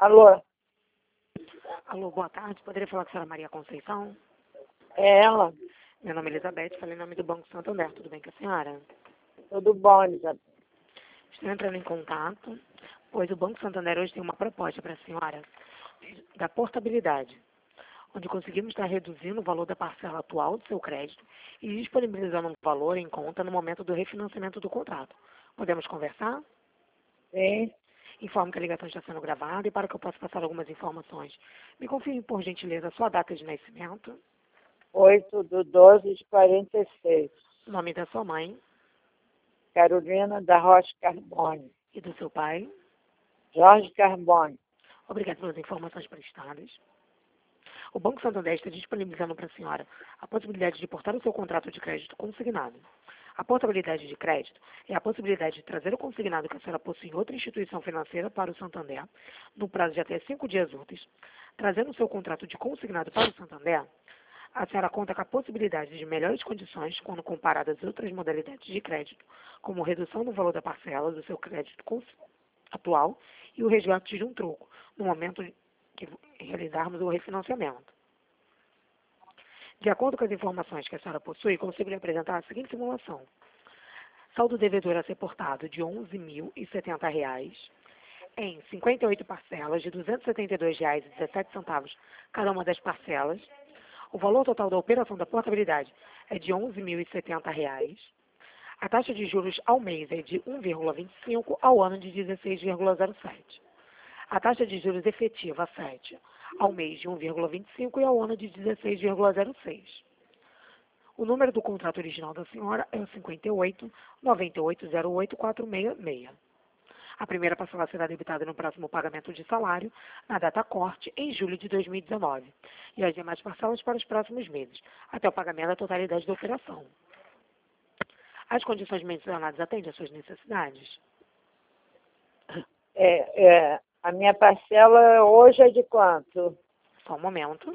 Alô, Alô, boa tarde. Poderia falar com a senhora Maria Conceição? é ela? Meu nome é Elizabeth, falei em nome do Banco Santander. Tudo bem com a senhora? Tudo bom, Elizabeth? Estou entrando em contato, pois o Banco Santander hoje tem uma proposta para a senhora da portabilidade, onde conseguimos estar reduzindo o valor da parcela atual do seu crédito e disponibilizando um valor em conta no momento do refinanciamento do contrato. Podemos conversar? Sim, Informo que a ligação está sendo gravada e para que eu possa passar algumas informações. Me confirme, por gentileza, a sua data de nascimento, 8/12/46. o nome da sua mãe Carolina da Rocha Carbone. e do seu pai. Jorge Carbone. Obrigado pelas informações prestadas. O Banco Santander está disponibilizando para a senhora a possibilidade de portar o seu contrato de crédito consignado. A portabilidade de crédito é a possibilidade de trazer o consignado que a senhora possui em outra instituição financeira para o Santander, no prazo de até 5 dias úteis. Trazendo o seu contrato de consignado para o Santander, a senhora conta com a possibilidade de melhores condições quando comparadas às outras modalidades de crédito, como redução do valor da parcela do seu crédito atual e o resgate de um troco, no momento que realizarmos o refinanciamento. De acordo com as informações que a senhora possui, consigo lhe apresentar a seguinte simulação. Saldo devedor a ser portado de R$ 11.070 em 58 parcelas de R$ 272,17 cada uma das parcelas. O valor total da operação da portabilidade é de R$ 11.070. A taxa de juros ao mês é de 1,25, ao ano de 16,07. A taxa de juros efetiva a 7, ao mês de 1,25 e ao ano de 16,06. O número do contrato original da senhora é o 58-9808-466. A primeira parcela será debitada no próximo pagamento de salário, na data corte, em julho de 2019, e as demais parcelas para os próximos meses, até o pagamento da totalidade da operação. As condições mencionadas atendem às suas necessidades? A minha parcela hoje é de quanto? Só um momento.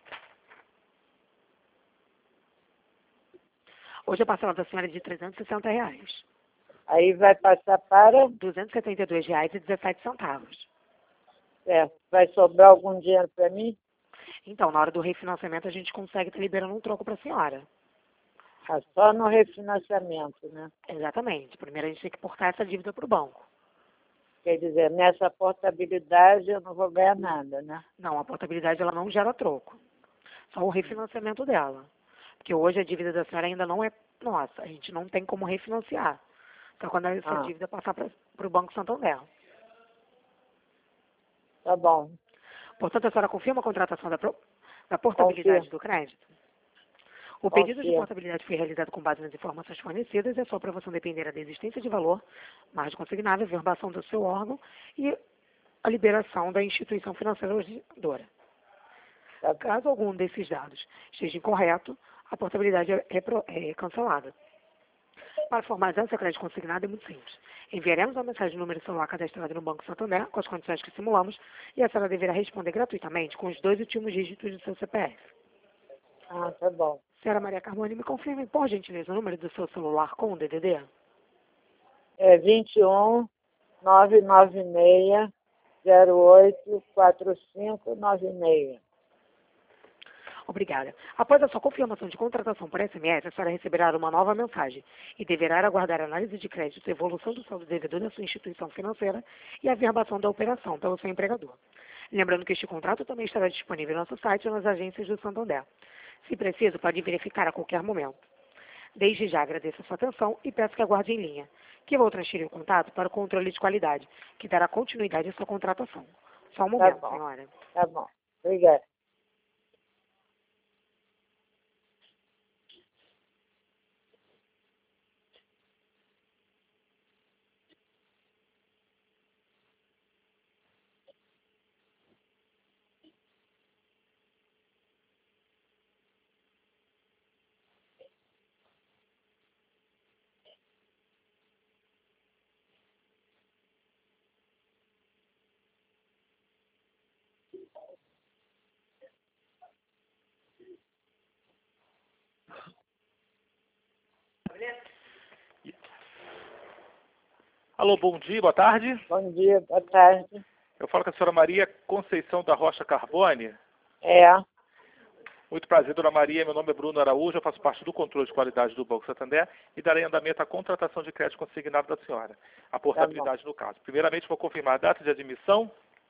Hoje a parcela da senhora é de R$ 360. Aí vai passar para... R$ 272,17. Certo. Vai sobrar algum dinheiro para mim? Então, na hora do refinanciamento, a gente consegue estar liberando um troco para a senhora. Ah, só no refinanciamento, né? Exatamente. Primeiro a gente tem que portar essa dívida para o banco. Quer dizer, nessa portabilidade eu não vou ganhar nada, né? Não, a portabilidade ela não gera troco. Só o refinanciamento dela. Porque hoje a dívida da senhora ainda não é nossa. A gente não tem como refinanciar. Só quando essa dívida passar para o Banco Santander. Tá bom. Portanto, a senhora confirma a contratação da portabilidade do crédito? O pedido de portabilidade foi realizado com base nas informações fornecidas e a sua aprovação dependerá da existência de valor, margem consignada, verbação do seu órgão e a liberação da instituição financeira originadora. Caso algum desses dados esteja incorreto, a portabilidade é cancelada. Para formalizar essa crédito consignado é muito simples. Enviaremos uma mensagem no número de celular cadastrado no Banco Santander com as condições que simulamos e a senhora deverá responder gratuitamente com os 2 últimos dígitos do seu CPF. Ah, tá bom. Senhora Maria Carmone, me confirme, por gentileza, o número do seu celular com o DDD? É 21-996-08-4596. Obrigada. Após a sua confirmação de contratação por SMS, a senhora receberá uma nova mensagem e deverá aguardar a análise de crédito, a evolução do saldo devedor da sua instituição financeira e a verbação da operação pelo seu empregador. Lembrando que este contrato também estará disponível no nosso site ou nas agências do Santander. Se preciso, pode verificar a qualquer momento. Desde já agradeço a sua atenção e peço que aguarde em linha, que vou transferir o contato para o controle de qualidade, que dará continuidade à sua contratação. Só um momento, senhora. Tá bom. Obrigada. Alô, bom dia, boa tarde. Bom dia, boa tarde. Eu falo com a senhora Maria Conceição da Rocha Carbone. É. Muito prazer, dona Maria. Meu nome é Bruno Araújo, eu faço parte do controle de qualidade do Banco Santander e darei andamento à contratação de crédito consignado da senhora, a portabilidade no caso. Primeiramente, vou confirmar a data de admissão,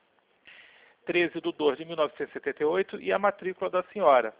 13/2/1978, e a matrícula da senhora,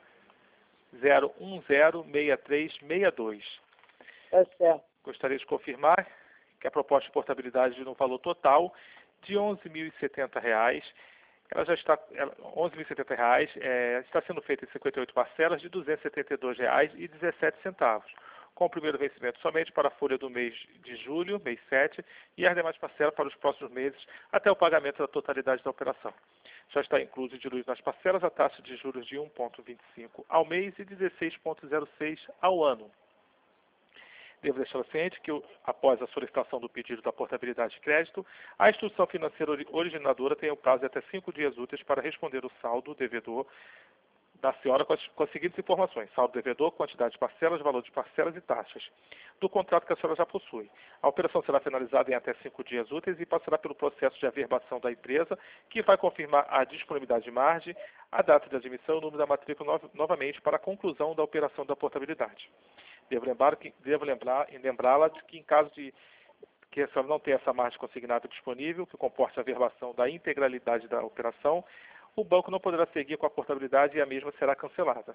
0106362. Tá certo. Gostaria de confirmar que a proposta de portabilidade no valor total de R$ 11.070, ela já está, R$ 11.070, está sendo feita em 58 parcelas de R$ 272,17, com o primeiro vencimento somente para a folha do mês de julho, mês 7, e as demais parcelas para os próximos meses, até o pagamento da totalidade da operação. Já está incluso e diluído nas parcelas a taxa de juros de 1,25 ao mês e 16,06 ao ano. Devo deixar ciente que, após a solicitação do pedido da portabilidade de crédito, a instituição financeira originadora tem o prazo de até 5 dias úteis para responder o saldo devedor da senhora com as seguintes informações: saldo devedor, quantidade de parcelas, valor de parcelas e taxas do contrato que a senhora já possui. A operação será finalizada em até 5 dias úteis e passará pelo processo de averbação da empresa, que vai confirmar a disponibilidade de margem, a data de admissão e o número da matrícula novamente para a conclusão da operação da portabilidade. Devo lembrá-la de que, em caso de que a senhora não tenha essa margem consignada disponível, que comporte a averbação da integralidade da operação, o banco não poderá seguir com a portabilidade e a mesma será cancelada.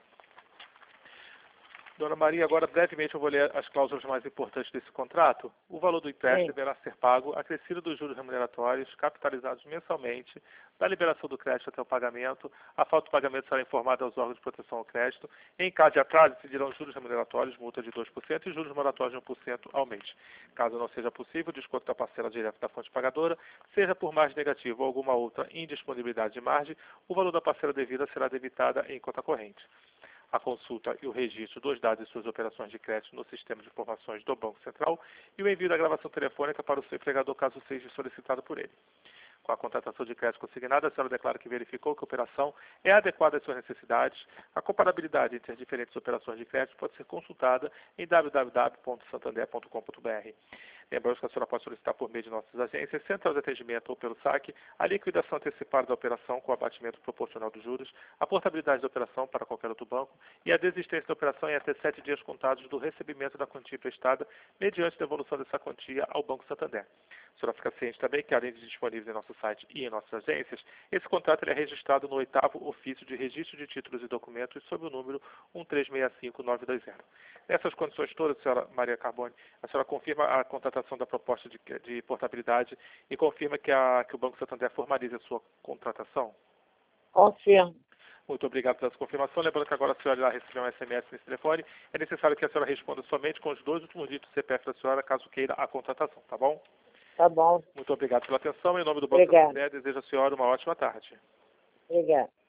Dona Maria, agora brevemente eu vou ler as cláusulas mais importantes desse contrato. O valor do empréstimo deverá ser pago acrescido dos juros remuneratórios, capitalizados mensalmente, da liberação do crédito até o pagamento. A falta de pagamento será informada aos órgãos de proteção ao crédito. Em caso de atraso, incidirão juros remuneratórios, multa de 2% e juros moratórios de 1% ao mês. Caso não seja possível, o desconto da parcela direta da fonte pagadora, seja por margem negativa ou alguma outra indisponibilidade de margem, o valor da parcela devida será debitada em conta corrente. A consulta e o registro dos dados de suas operações de crédito no sistema de informações do Banco Central e o envio da gravação telefônica para o seu empregador caso seja solicitado por ele. Com a contratação de crédito consignada, a senhora declara que verificou que a operação é adequada às suas necessidades. A comparabilidade entre as diferentes operações de crédito pode ser consultada em www.santander.com.br. Lembramos que a senhora pode solicitar por meio de nossas agências, central de atendimento ou pelo saque, a liquidação antecipada da operação com abatimento proporcional dos juros, a portabilidade da operação para qualquer outro banco e a desistência da operação em até 7 dias contados do recebimento da quantia emprestada, mediante devolução dessa quantia ao Banco Santander. A senhora fica ciente também que, além de disponíveis em nosso site e em nossas agências, esse contrato é registrado no 8º Ofício de Registro de Títulos e Documentos sob o número 1365920. Nessas condições todas, senhora Maria Carbone, a senhora confirma a contratação da proposta de portabilidade e confirma que o Banco Santander formalize a sua contratação? Confirmo. Muito obrigado pela sua confirmação. Lembrando que agora a senhora irá receber um SMS nesse telefone. É necessário que a senhora responda somente com os 2 últimos dígitos do CPF da senhora, caso queira a contratação, tá bom? Tá bom. Muito obrigado pela atenção. Em nome do Banco Santander, desejo à senhora uma ótima tarde. Obrigada.